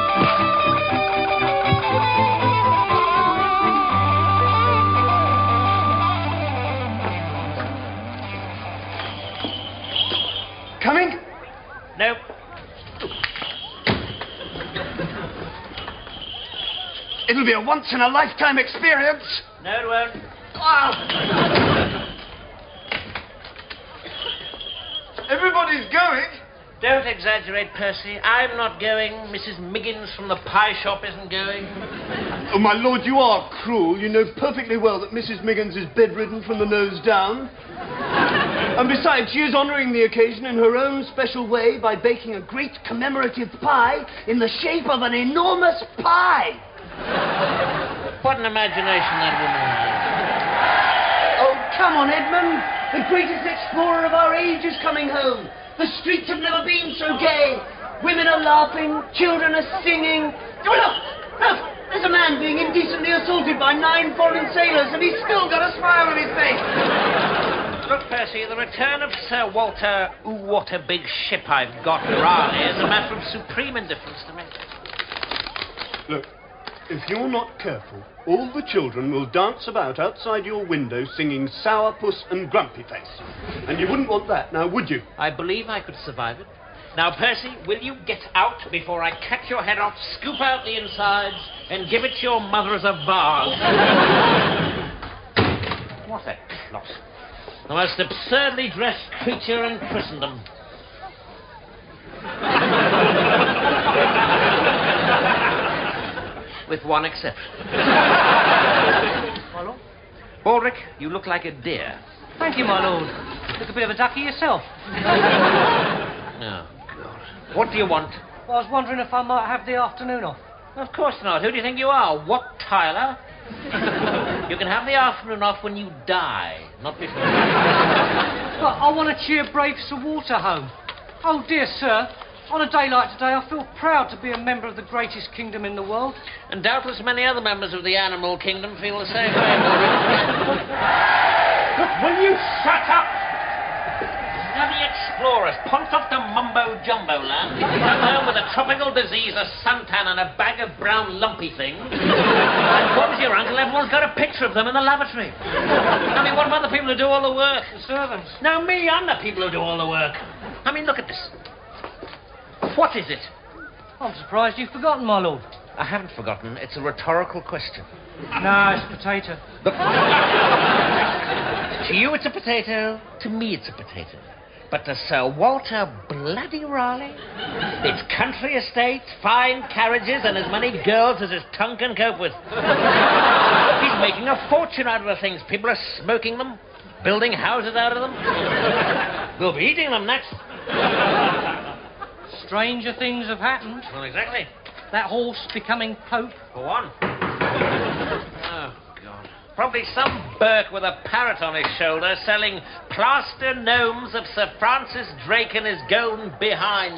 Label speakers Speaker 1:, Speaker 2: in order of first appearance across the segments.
Speaker 1: Coming?
Speaker 2: No.
Speaker 1: It'll be a once-in-a-lifetime experience.
Speaker 2: No, it won't.
Speaker 1: Everybody's going.
Speaker 2: Don't exaggerate, Percy. I'm not going. Mrs. Miggins from the pie shop isn't going.
Speaker 1: Oh, my lord, you are cruel. You know perfectly well that Mrs. Miggins is bedridden from the nose down. And besides, she is honouring the occasion in her own special way by baking a great commemorative pie in the shape of an enormous pie.
Speaker 2: What an imagination that woman has.
Speaker 1: Oh, come on, Edmund. The greatest explorer of our age is coming home. The streets have never been so gay. Women are laughing, children are singing. Oh, look! Look! There's a man being indecently assaulted by 9 foreign sailors, and he's still got a smile on his face.
Speaker 2: Look, Percy, the return of Sir Walter, ooh, what a big ship I've got, Raleigh, is a matter of supreme indifference to me.
Speaker 1: Look, if you're not careful, all the children will dance about outside your window singing Sourpuss and Grumpy Face. And you wouldn't want that, now would you?
Speaker 2: I believe I could survive it. Now, Percy, will you get out before I cut your head off, scoop out the insides, and give it to your mother as a vase? What a clot. The most absurdly dressed creature in Christendom. With one exception.
Speaker 3: My lord?
Speaker 2: Baldric, you look like a deer.
Speaker 3: Thank you, my lord. Look a bit of a ducky yourself.
Speaker 2: Oh, God. What do you want?
Speaker 3: Well, I was wondering if I might have the afternoon off.
Speaker 2: Of course not. Who do you think you are? What, Tyler? You can have the afternoon off when you die, not before.
Speaker 3: But I want to cheer brave Sir Walter home. Oh, dear sir, on a day like today, I feel proud to be a member of the greatest kingdom in the world.
Speaker 2: And doubtless many other members of the animal kingdom feel the same way. Look, will you shut up? Bloody explorers, pumped off to mumbo-jumbo land. Come home with a tropical disease, a suntan, and a bag of brown lumpy things. And what was your uncle? Everyone's got a picture of them in the lavatory. I mean, what about the people who do all the work?
Speaker 3: The servants.
Speaker 2: No, me, I'm the people who do all the work. I mean, look at this. What is it?
Speaker 3: I'm surprised you've forgotten, my lord.
Speaker 2: I haven't forgotten. It's a rhetorical question.
Speaker 3: No, it's a potato.
Speaker 2: Look. To you it's a potato. To me it's a potato. But to Sir Walter bloody Raleigh, it's country estates, fine carriages, and as many girls as his tongue can cope with. He's making a fortune out of the things. People are smoking them, building houses out of them. We'll be eating them next.
Speaker 3: Stranger things have happened.
Speaker 2: Well, exactly.
Speaker 3: That horse becoming Pope.
Speaker 2: For one. Oh, God. Probably some Burke with a parrot on his shoulder selling plaster gnomes of Sir Francis Drake and his golden behind.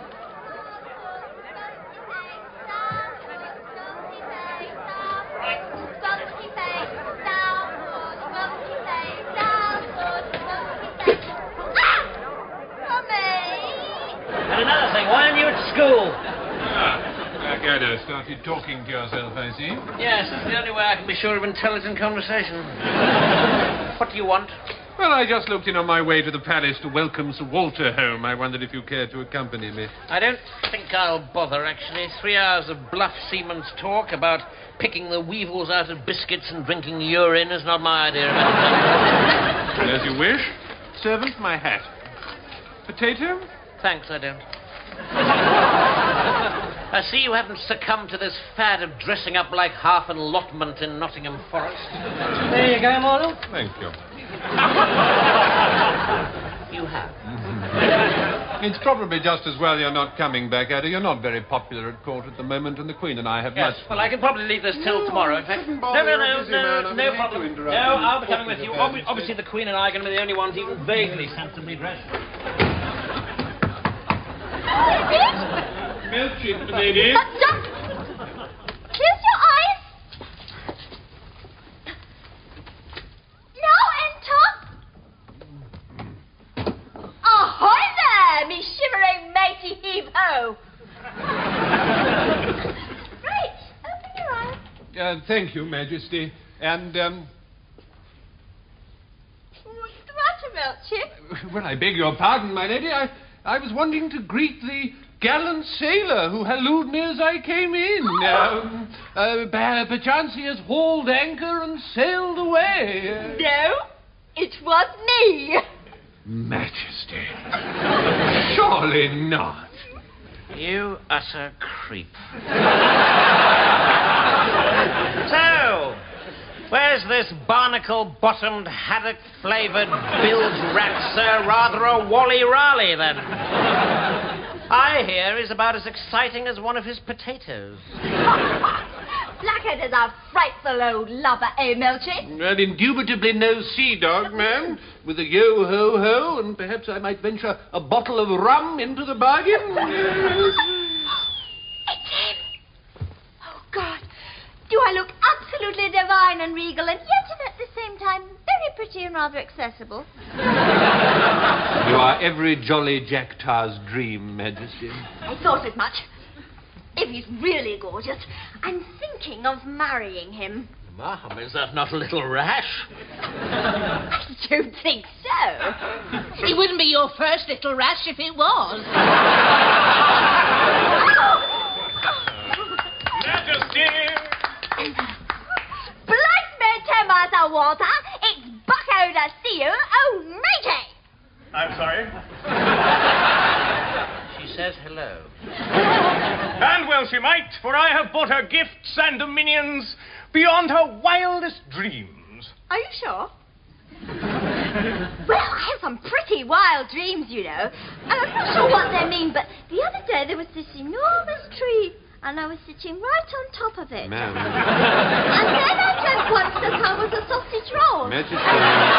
Speaker 2: And another thing, why aren't you at school?
Speaker 4: Blackadder started talking to yourself, I see.
Speaker 2: Yes, it's the only way I can be sure of intelligent conversation. What do you want?
Speaker 4: Well, I just looked in on my way to the palace to welcome Sir Walter home. I wondered if you cared to accompany me.
Speaker 2: I don't think I'll bother, actually. 3 hours of bluff seaman's talk about picking the weevils out of biscuits and drinking urine is not my idea of it.
Speaker 4: As you wish. Servant, my hat. Potato?
Speaker 2: Thanks, I don't. I see you haven't succumbed to this fad of dressing up like half an allotment in Nottingham Forest.
Speaker 3: There you go, my lord.
Speaker 4: Thank you.
Speaker 2: You have.
Speaker 4: It's probably just as well you're not coming back, Ada. You're not very popular at court at the moment, and the Queen and I have
Speaker 2: Yes,
Speaker 4: much...
Speaker 2: well, I can probably leave this till tomorrow, in fact. No problem. No, I'll be coming with you. Obviously, the Queen and I are going to be the only ones even vaguely sensibly dressed.
Speaker 4: Milkshake, lady.
Speaker 5: Close your eyes. Now enter. Ahoy there, me shivering matey heave-ho.
Speaker 4: Thank you, Majesty. And,
Speaker 5: What's the matter, Melchie?
Speaker 4: well, I beg your pardon, my lady. I was wanting to greet the gallant sailor who hallooed me as I came in. Perchance he has hauled anchor and sailed away.
Speaker 5: No, it was me.
Speaker 4: Majesty. Surely not.
Speaker 2: You utter creep. So, where's this barnacle-bottomed, haddock-flavoured bilge rat, sir? Rather a Wally Raleigh, then. I hear he's about as exciting as one of his potatoes.
Speaker 5: Blackhead is a frightful old lubber, eh, Melchie?
Speaker 4: And indubitably no sea dog, ma'am, with a yo-ho-ho, and perhaps I might venture a bottle of rum into the bargain.
Speaker 5: It's him. Oh, God. Do I look absolutely divine and regal, and yet at the same time very pretty and rather accessible?
Speaker 4: You are every jolly Jack Tar's dream, Majesty.
Speaker 5: I thought as much. If he's really gorgeous, I'm thinking of marrying him.
Speaker 2: Ma'am, is that not a little rash?
Speaker 5: I don't think so.
Speaker 6: It wouldn't be your first little rash if it was.
Speaker 7: Majesty!
Speaker 5: Bless me, Timothy Walter. It's Bucko to see you. Oh, matey.
Speaker 7: I'm sorry.
Speaker 2: She says hello.
Speaker 7: And well she might, for I have bought her gifts and dominions beyond her wildest dreams.
Speaker 5: Are you sure? Well, I have some pretty wild dreams, you know. And I'm not sure what they mean, but the other day there was this enormous tree, and I was sitting right on top of it.
Speaker 4: Ma'am.
Speaker 5: And then I dreamt once that I was a sausage roll.
Speaker 4: Majesty.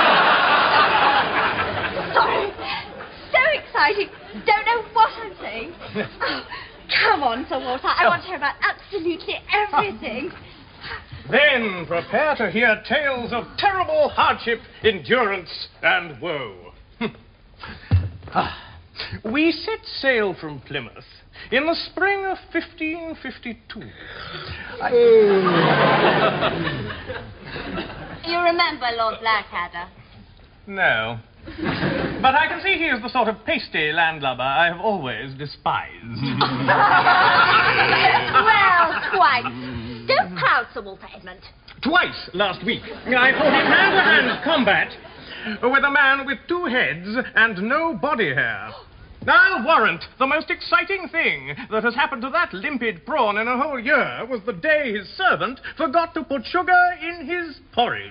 Speaker 5: Sorry. So exciting. Don't know what I'm saying. Oh, come on, Sir Walter. I want to hear about absolutely everything.
Speaker 7: Then prepare to hear tales of terrible hardship, endurance, and woe. We set sail from Plymouth in the spring of 1552.
Speaker 5: You remember Lord Blackadder?
Speaker 7: No. But I can see he is the sort of pasty landlubber I have always despised.
Speaker 5: Well, quite. Don't crowd, Sir Walter Edmund.
Speaker 7: Twice last week, I fought in hand-to-hand combat with a man with 2 heads and no body hair. I'll warrant the most exciting thing that has happened to that limpid prawn in a whole year was the day his servant forgot to put sugar in his porridge.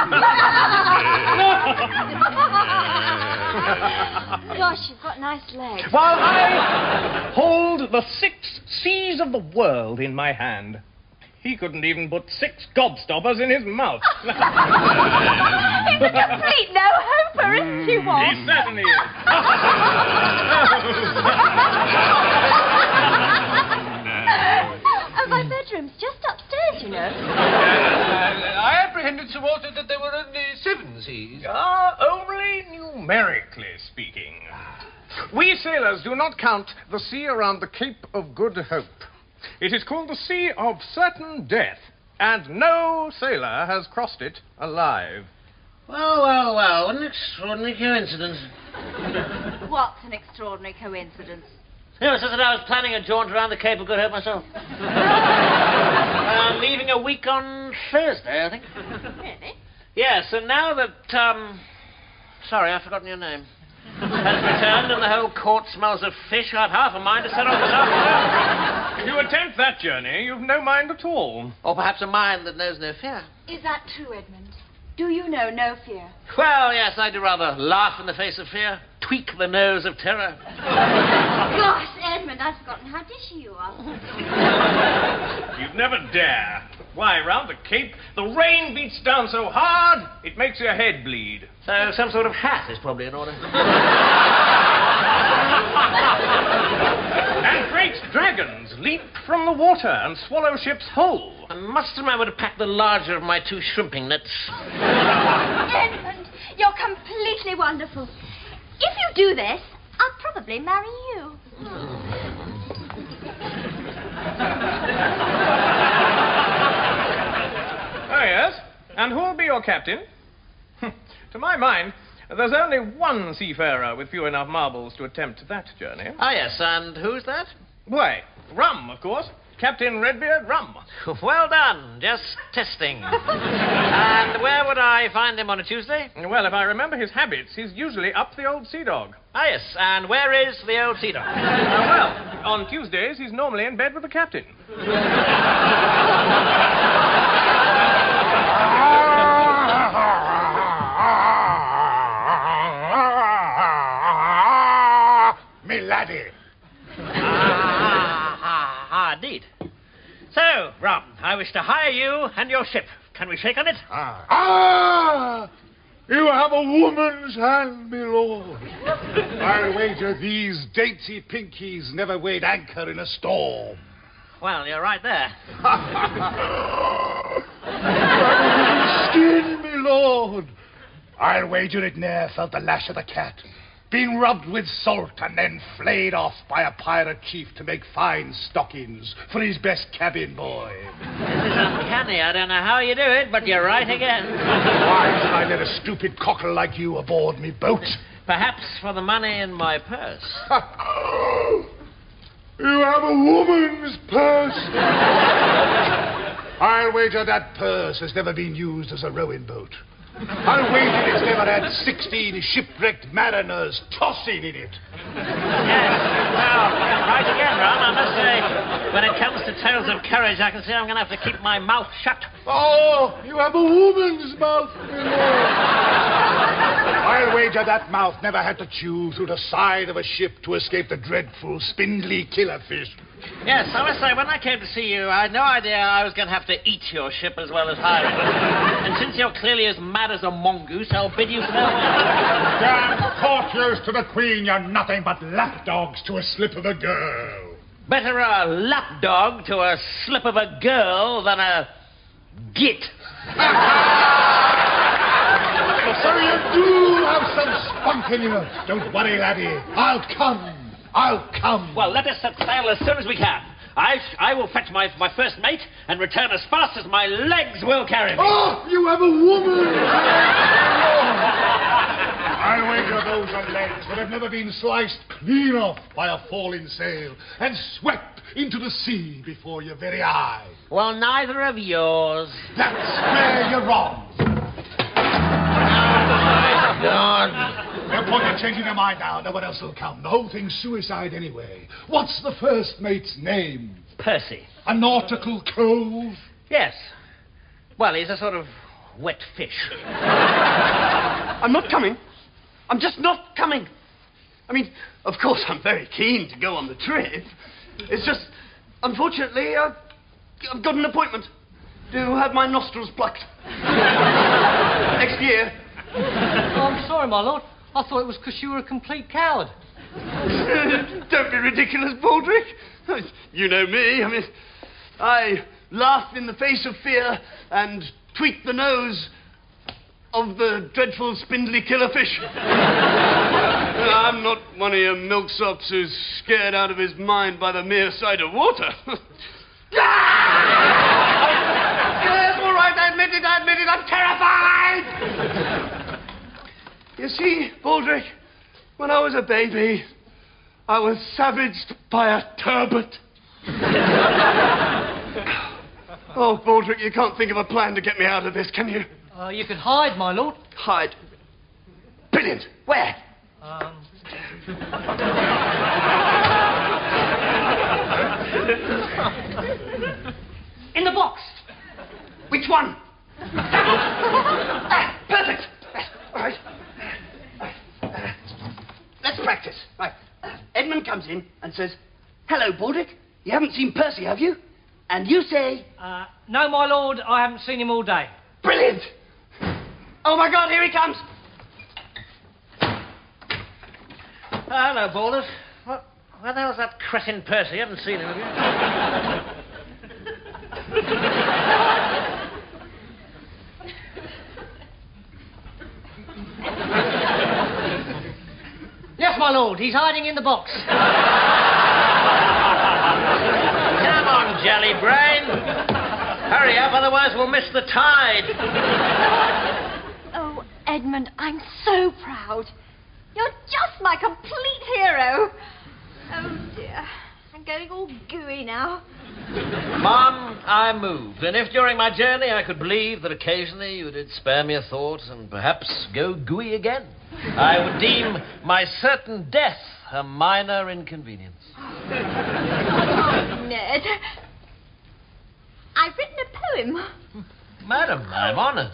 Speaker 5: Gosh, you've got nice legs.
Speaker 7: While I hold the 6 seas of the world in my hand, he couldn't even put 6 gobstoppers in his mouth.
Speaker 5: He's a complete no-hoper, isn't he, Walt?
Speaker 7: He certainly is.
Speaker 5: Oh, my bedroom's just upstairs, you know.
Speaker 4: I apprehended, Sir Walter, that there were only 7 seas.
Speaker 7: Only numerically speaking. We sailors do not count the sea around the Cape of Good Hope. It is called the Sea of Certain Death, and no sailor has crossed it alive.
Speaker 2: Well, what an extraordinary coincidence.
Speaker 5: What's an extraordinary coincidence?
Speaker 2: You know, it's just that I was planning a jaunt around the Cape of Good Hope myself. Leaving a week on Thursday, I think.
Speaker 5: Really?
Speaker 2: Yeah, so now that, sorry, I've forgotten your name, has returned and the whole court smells of fish, I've half a mind to set off this afternoon.
Speaker 7: If you attempt that journey, you've no mind at all.
Speaker 2: Or perhaps a mind that knows no fear.
Speaker 5: Is that true, Edmund? Do you know no fear?
Speaker 2: Well, yes, I do rather laugh in the face of fear, tweak the nose of terror.
Speaker 5: Gosh, Edmund, I've forgotten how dishy you are.
Speaker 7: You'd never dare. Why, round the Cape, the rain beats down so hard, it makes your head bleed.
Speaker 2: So some sort of hat is probably in order.
Speaker 7: And great dragons leap from the water and swallow ships whole.
Speaker 2: I must remember to pack the larger of my 2 shrimping nets.
Speaker 5: Edmund, you're completely wonderful. If you do this, I'll probably marry you.
Speaker 7: your captain. To my mind, there's only one seafarer with few enough marbles to attempt that journey.
Speaker 2: Ah, yes, and who's that?
Speaker 7: Why, Rum, of course. Captain Redbeard Rum.
Speaker 2: Well done. Just testing. And where would I find him on a Tuesday?
Speaker 7: Well, if I remember his habits, he's usually up the old Sea Dog.
Speaker 2: Ah, yes, and where is the old Sea Dog?
Speaker 7: Well, on Tuesdays, he's normally in bed with the captain.
Speaker 8: Me laddie.
Speaker 2: Indeed. So, Rum, I wish to hire you and your ship. Can we shake on it?
Speaker 8: You have a woman's hand, me lord. I'll wager these dainty pinkies never weighed anchor in a storm.
Speaker 2: Well, you're right there.
Speaker 8: Skin, me lord. I'll wager it ne'er felt the lash of the cat. Been rubbed with salt and then flayed off by a pirate chief to make fine stockings for his best cabin boy.
Speaker 2: This is uncanny. I don't know how you do it, but you're right again.
Speaker 8: Why should I let a stupid cockle like you aboard me boat?
Speaker 2: Perhaps for the money in my purse.
Speaker 8: You have a woman's purse. I'll wager that purse has never been used as a rowing boat. I'll wager it's never had 16 shipwrecked mariners tossing in it.
Speaker 2: Yes, well, right again, Ron. I must say, when it comes to tales of courage, I can see I'm going to have to keep my mouth shut.
Speaker 8: Oh, you have a woman's mouth, my lord. I'll wager that mouth never had to chew through the side of a ship to escape the dreadful spindly killerfish.
Speaker 2: Yes, I must say, when I came to see you, I had no idea I was going to have to eat your ship as well as hire it. And since you're clearly as mad as a mongoose, I'll bid you farewell.
Speaker 8: Damn courtiers to the Queen, you're nothing but lapdogs to a slip of a girl.
Speaker 2: Better a lapdog to a slip of a girl than a git.
Speaker 8: So you do have some spunk in you. Don't worry, laddie. I'll come.
Speaker 2: Well, let us set sail as soon as we can. I will fetch my first mate and return as fast as my legs will carry me.
Speaker 8: Oh, you have a woman! I'll wager those on legs that have never been sliced clean off by a falling sail and swept into the sea before your very eyes.
Speaker 2: Well, neither of yours.
Speaker 8: That's where you're wrong.
Speaker 2: God.
Speaker 8: No point in changing your mind now. No one else will come. The whole thing's suicide anyway. What's the first mate's name?
Speaker 2: Percy.
Speaker 8: A nautical cove?
Speaker 2: Yes. Well, he's a sort of wet fish.
Speaker 1: I'm not coming. I'm just not coming. I mean, of course, I'm very keen to go on the trip. It's just, unfortunately, I've got an appointment to have my nostrils plucked. Next year.
Speaker 3: Oh, I'm sorry, my lord. I thought it was because you were a complete coward.
Speaker 1: Don't be ridiculous, Baldric. You know me. I mean, I laugh in the face of fear and tweak the nose of the dreadful spindly killerfish. I'm not one of your milksops who's scared out of his mind by the mere sight of water. Yes, all right, I admit it, I'm terrified! You see, Baldric, when I was a baby, I was savaged by a turbot. Oh, Baldric, you can't think of a plan to get me out of this, can you?
Speaker 3: You could hide, my lord.
Speaker 1: Hide? Brilliant. Where?
Speaker 3: In the box.
Speaker 1: Which one? Perfect. All right. Let's practice. Right. Edmund comes in and says, "Hello, Baldric. You haven't seen Percy, have you?" And you say,
Speaker 3: No, my lord, I haven't seen him all day.
Speaker 1: "Brilliant. Oh, my God, here he comes."
Speaker 2: Hello, Baldus. Where the hell's that cretin Percy? I haven't seen him, have you?
Speaker 3: Yes, my lord, he's hiding in the box.
Speaker 2: Come on, jelly brain. Hurry up, otherwise we'll miss the tide.
Speaker 5: Oh, Edmund, I'm so proud. You're just my complete hero. Oh, dear. I'm getting all gooey now.
Speaker 2: Mom, I moved, and if during my journey I could believe that occasionally you did spare me a thought and perhaps go gooey again, I would deem my certain death a minor inconvenience.
Speaker 5: Oh, Ned. I've written a poem.
Speaker 2: Madam, I'm honoured.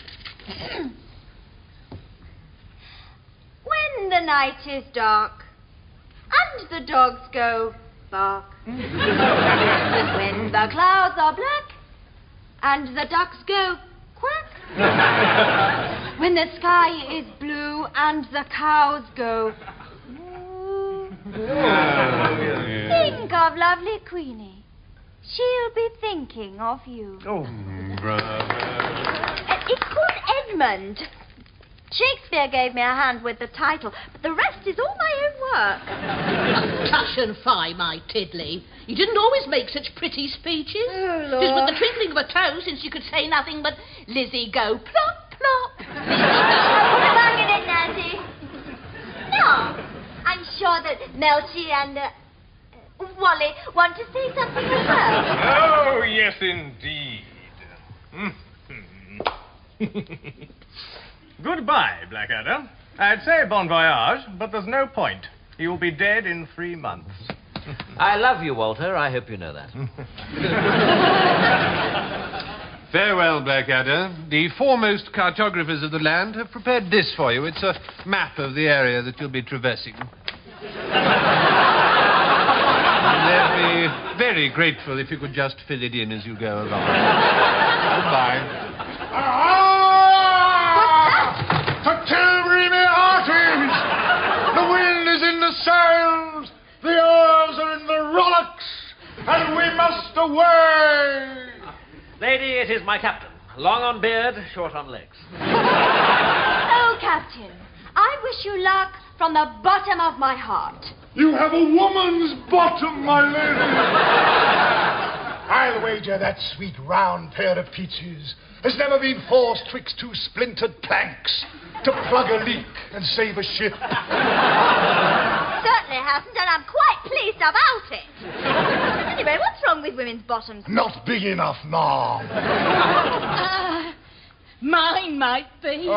Speaker 5: When the night is dark and the dogs go bark, when the clouds are black and the ducks go quack, when the sky is blue and the cows go moo, think of lovely Queenie. She'll be thinking of you.
Speaker 4: Oh, brother.
Speaker 5: It's called Edmund. Shakespeare gave me a hand with the title, but the rest is all my own work.
Speaker 6: Tush and fie, my Tiddly. You didn't always make such pretty speeches.
Speaker 5: Oh,
Speaker 6: Just
Speaker 5: Lord.
Speaker 6: with the twinkling of a toe, since you could say nothing but Lizzie go plop, plop.
Speaker 5: Put it back in it, Nancy. No, I'm sure that Melchi and Wally want to say something as well.
Speaker 7: Oh, yes, indeed. Goodbye, Blackadder. I'd say bon voyage, but there's no point. You'll be dead in 3 months.
Speaker 2: I love you, Walter. I hope you know that.
Speaker 4: Farewell, Blackadder. The foremost cartographers of the land have prepared this for you. It's a map of the area that you'll be traversing. They'd be very grateful if you could just fill it in as you go along. Goodbye.
Speaker 8: To Tilbury, me hearties! The wind is in the sails, the oars are in the rowlocks, and we must away!
Speaker 2: Lady, it is my captain. Long on beard, short on legs.
Speaker 5: Oh, Captain, I wish you luck from the bottom of my heart.
Speaker 8: You have a woman's bottom, my lady! I'll wager that sweet round pair of peaches has never been forced twixt 2 splintered planks to plug a leak and save a ship.
Speaker 5: Certainly hasn't, and I'm quite pleased about it. Anyway, what's wrong with women's bottoms?
Speaker 8: Not big enough, Mom.
Speaker 6: Mine might be.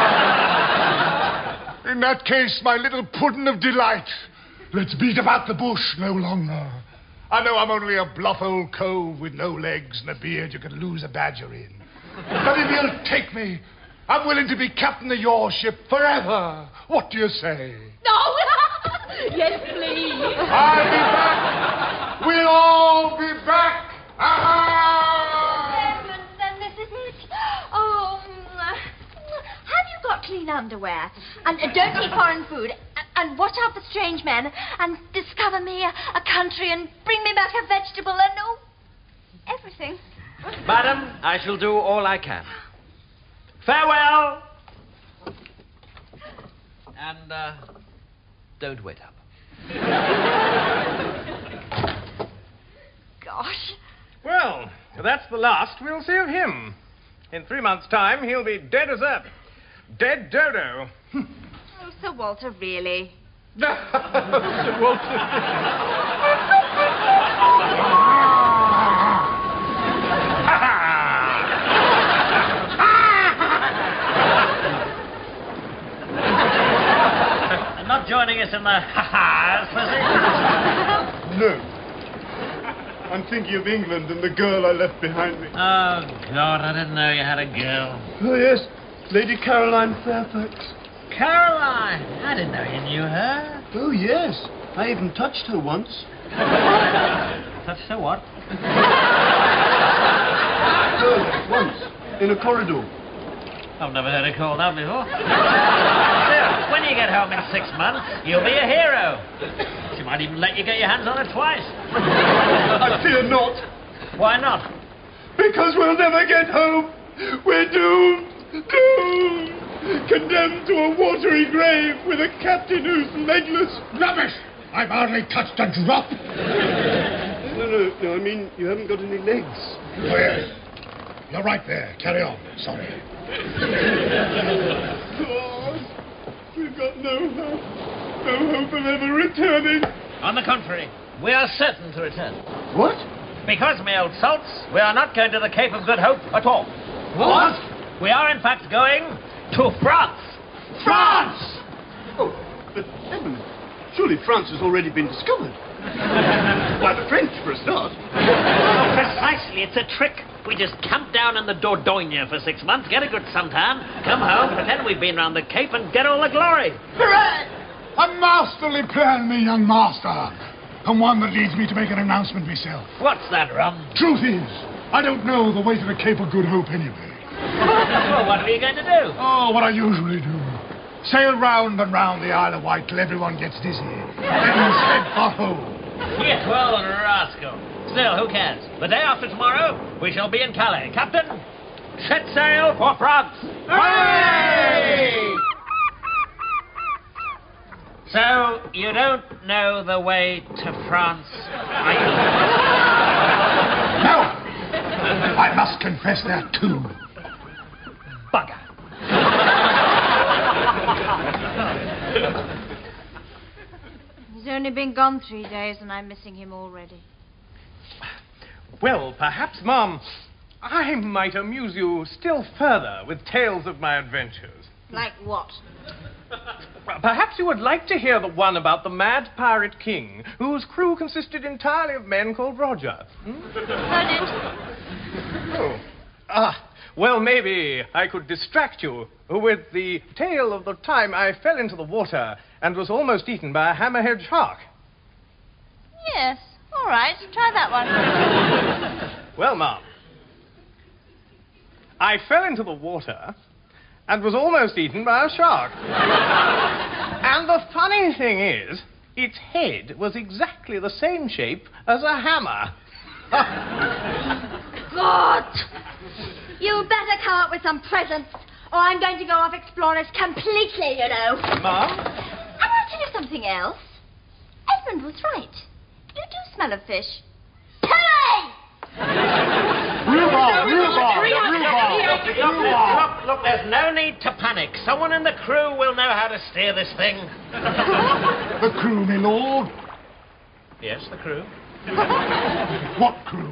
Speaker 8: In that case, my little puddin' of delight, let's beat about the bush no longer. I know I'm only a bluff old cove with no legs and a beard you could lose a badger in. But if you'll take me, I'm willing to be captain of your ship forever. What do you say?
Speaker 6: No! Yes, please.
Speaker 8: I'll be back. We'll all be back.
Speaker 5: Edmund, then this is it. Oh, have you got clean underwear? And don't eat foreign food. And watch out for strange men. And discover me a country and bring me back a vegetable and everything.
Speaker 2: Madam, I shall do all I can. Farewell! And, don't wait up.
Speaker 5: Gosh.
Speaker 7: Well, that's the last we'll see of him. In 3 months' time, he'll be dead as that. Dead dodo.
Speaker 5: Oh, Sir Walter, really?
Speaker 4: Sir Walter.
Speaker 2: Not joining us in the ha-has, was
Speaker 8: No. I'm thinking of England and the girl I left behind me.
Speaker 2: it? Oh, God, I didn't know you had a girl.
Speaker 8: Oh, yes. Lady Caroline Fairfax.
Speaker 2: Caroline! I didn't know you knew her.
Speaker 8: Oh, yes. I even touched her once.
Speaker 2: Touched her what?
Speaker 8: Once. In a corridor.
Speaker 2: I've never heard her called that before. Still, when you get home in 6 months, you'll be a hero. She might even let you get your hands on her twice.
Speaker 8: I fear not.
Speaker 2: Why not?
Speaker 8: Because we'll never get home. We're doomed. Doomed. Condemned to a watery grave with a captain who's legless. Rubbish! I've hardly touched a drop. No, I mean, you haven't got any legs. Oh, yes. You're right there. Carry on. Sorry.
Speaker 9: We've got no hope. No hope of ever returning.
Speaker 2: On the contrary, we are certain to return.
Speaker 9: What?
Speaker 2: Because, my old salts, we are not going to the Cape of Good Hope at all.
Speaker 9: What?
Speaker 2: We are, in fact, going to France.
Speaker 9: France! Oh, but Edmund, surely France has already been discovered. By the French, for a start.
Speaker 2: Precisely, it's a trick. We just camp down in the Dordogne for 6 months, get a good suntan, come home, pretend we've been round the Cape, and get all the glory.
Speaker 8: Hooray! A masterly plan, me young master. And one that leads me to make an announcement myself.
Speaker 2: What's that, Rum?
Speaker 8: Truth is, I don't know the way to the Cape of Good Hope anyway.
Speaker 2: Well, what are you going to do?
Speaker 8: Oh, what I usually do. Sail round and round the Isle of Wight till everyone gets dizzy. Then head for home.
Speaker 2: You twirl and rascal. Still, who cares? The day after tomorrow, we shall be in Calais. Captain, set sail for France. Hooray! So, you don't know the way to France, are you?
Speaker 8: No! I must confess that too.
Speaker 2: Bugger.
Speaker 5: He's only been gone 3 days and I'm missing him already.
Speaker 7: Well, perhaps, Mum, I might amuse you still further with tales of my adventures.
Speaker 5: Like what?
Speaker 7: Perhaps you would like to hear the one about the mad pirate king, whose crew consisted entirely of men called Roger.
Speaker 5: Heard it.
Speaker 7: Oh. Well, maybe I could distract you with the tale of the time I fell into the water and was almost eaten by a hammerhead shark.
Speaker 5: Yes. All right. Try that one.
Speaker 7: Well, Mum, I fell into the water and was almost eaten by a shark. And the funny thing is, its head was exactly the same shape as a hammer.
Speaker 5: God! You better come up with some presents, or I'm going to go off exploring us completely, you know.
Speaker 7: Mum?
Speaker 5: And I'll tell you something else. Edmund was right. You do smell of fish. Tilly!
Speaker 2: Look, there's no need to panic. Someone in the crew will know how to steer this thing.
Speaker 8: The crew, my lord.
Speaker 2: Yes, the crew.
Speaker 8: What crew?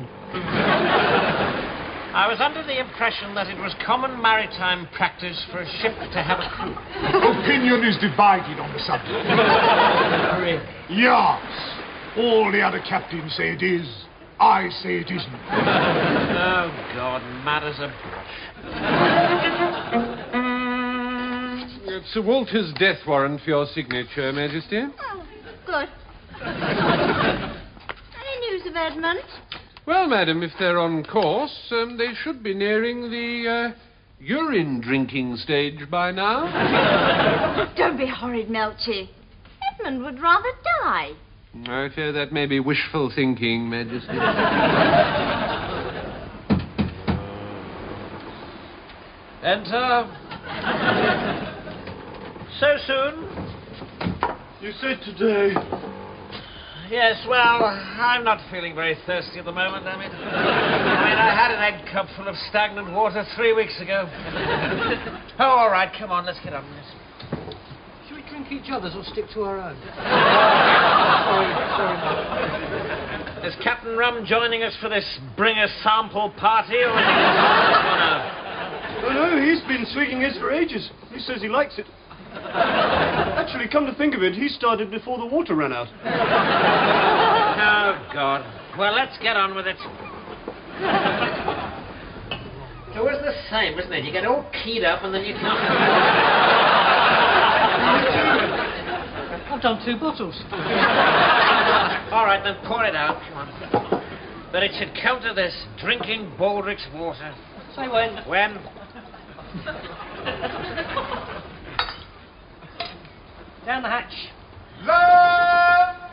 Speaker 2: I was under the impression that it was common maritime practice for a ship to have a crew.
Speaker 8: Opinion is divided on the subject.
Speaker 2: Really?
Speaker 8: Yes. All the other captains say it is. I say it isn't.
Speaker 2: Oh, God, mad as a brush.
Speaker 4: Sir Walter's death warrant for your signature, Majesty.
Speaker 5: Oh, good. Any news of Edmund?
Speaker 4: Well, madam, if they're on course, they should be nearing the urine drinking stage by now.
Speaker 5: Don't be horrid, Melchi. Edmund would rather die.
Speaker 4: I fear that may be wishful thinking, Majesty.
Speaker 2: Enter. So soon?
Speaker 9: You said today.
Speaker 2: Yes, well, I'm not feeling very thirsty at the moment, I mean, I had an egg cup full of stagnant water 3 weeks ago. Oh, all right, come on, let's get on with this.
Speaker 3: Should we drink each other's or stick to our own?
Speaker 2: Sorry. Is Captain Rum joining us for this bring a sample party, or is he...
Speaker 9: Oh, no, he's been swigging his for ages. He says he likes it. Actually, come to think of it, he started before the water ran out.
Speaker 2: Oh, God. Well, let's get on with it. It's always the same, isn't it? You get all keyed up and then you can't...
Speaker 3: I've done 2 bottles.
Speaker 2: All right, then pour it out. Come on. But it should come to this, drinking Baldrick's water.
Speaker 3: Say when.
Speaker 2: When?
Speaker 3: Down the hatch.
Speaker 8: Land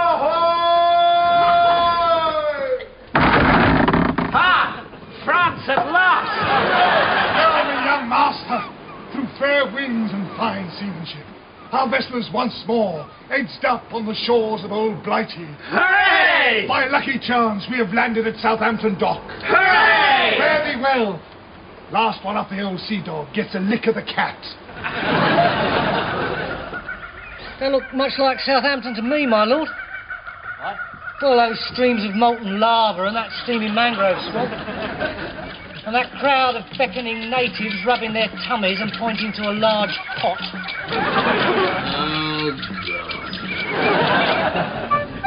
Speaker 8: ahoy!
Speaker 2: Ah! France at last!
Speaker 8: Well, my young master, through fair winds and fine seamanship, our vessel is once more edged up on the shores of old Blighty.
Speaker 2: Hooray!
Speaker 8: By lucky chance, we have landed at Southampton Dock.
Speaker 2: Hooray!
Speaker 8: Fare thee well. Last one up the old sea dog gets a lick of the cat.
Speaker 3: Don't look much like Southampton to me, my lord. What? All those streams of molten lava and that steaming mangrove swamp. And that crowd of beckoning natives rubbing their tummies and pointing to a large pot.
Speaker 10: Oh, God.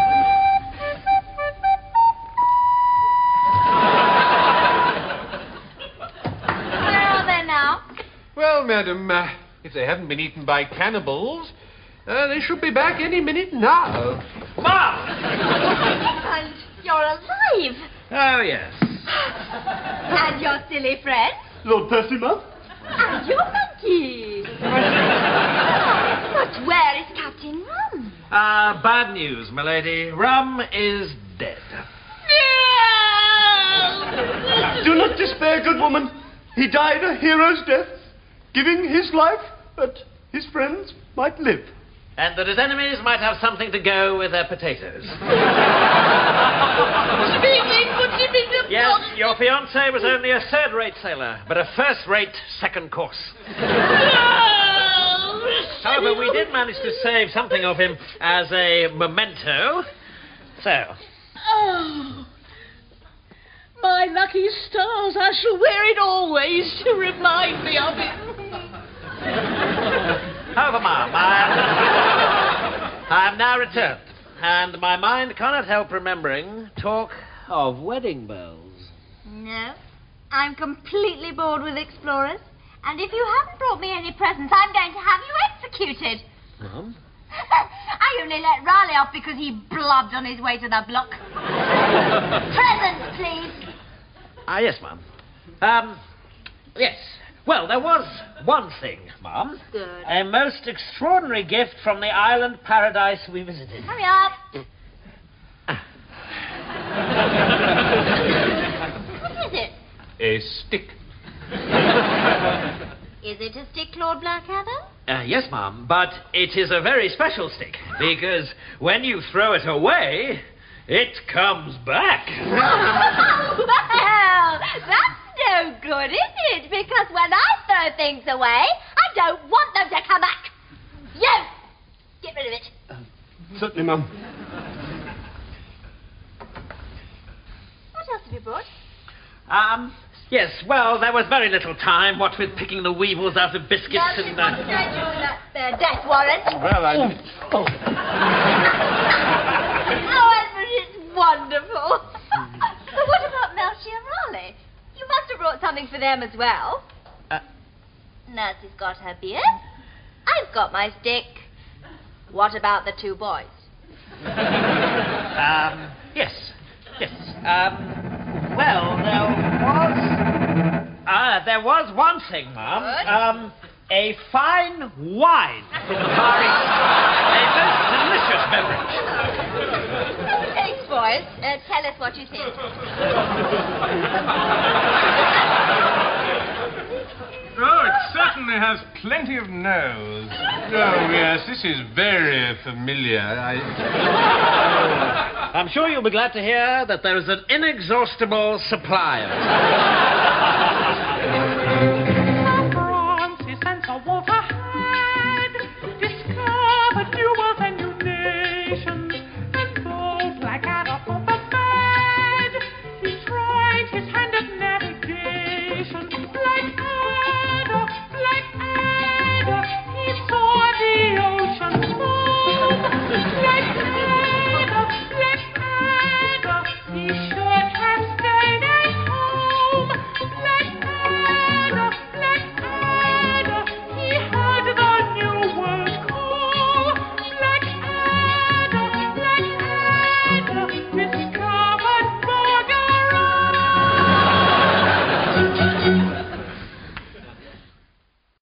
Speaker 4: Well, madam, if they haven't been eaten by cannibals, they should be back any minute now.
Speaker 2: Ma!
Speaker 5: And you're alive.
Speaker 2: Oh, yes.
Speaker 5: And your silly friend.
Speaker 9: Lord Percival?
Speaker 5: And your monkey. But where is Captain Rum?
Speaker 2: Bad news, my lady. Rum is dead.
Speaker 5: No!
Speaker 9: Do not despair, good woman. He died a hero's death, giving his life that his friends might live.
Speaker 2: And that his enemies might have something to go with their potatoes. Yes, your fiancé was only a third-rate sailor, but a first-rate second course. However, we did manage to save something of him as a memento. So.
Speaker 6: Oh, my lucky stars, I shall wear it always to remind me of it.
Speaker 2: However, ma'am, I am now returned, and my mind cannot help remembering talk of wedding bells.
Speaker 5: No, I'm completely bored with explorers, and if you haven't brought me any presents, I'm going to have you executed.
Speaker 2: Ma'am?
Speaker 5: I only let Raleigh off because he blubbed on his way to the block. Presents, please.
Speaker 2: Yes, ma'am. Yes. Well, there was one thing, ma'am.
Speaker 5: Good.
Speaker 2: A most extraordinary gift from the island paradise we visited.
Speaker 5: Hurry up. What is it?
Speaker 4: A stick.
Speaker 5: Is it a stick, Lord Blackadder?
Speaker 2: Yes, ma'am, but it is a very special stick, because when you throw it away, it comes back.
Speaker 5: Well, that's no good, is it? Because when I throw things away, I don't want them to come back. You! Get rid of it.
Speaker 9: Certainly, ma'am.
Speaker 5: What else have you brought?
Speaker 2: Yes, well, there was very little time, what with picking the weevils out of biscuits and...
Speaker 5: Concentrate on that there death warrant.
Speaker 4: Well,
Speaker 5: Oh, Edward, it's wonderful. But what about Melchi and Raleigh? You must have brought something for them as well. Nancy's got her beer. I've got my stick. What about the two boys?
Speaker 2: Yes. Well, there was one thing, ma'am. A fine wine from the Far East. A most delicious beverage.
Speaker 5: Thanks, boys. Tell us what you think.
Speaker 7: Oh, it certainly has plenty of nose.
Speaker 4: Oh, yes, this is very familiar.
Speaker 2: I'm sure you'll be glad to hear that there is an inexhaustible supply of it.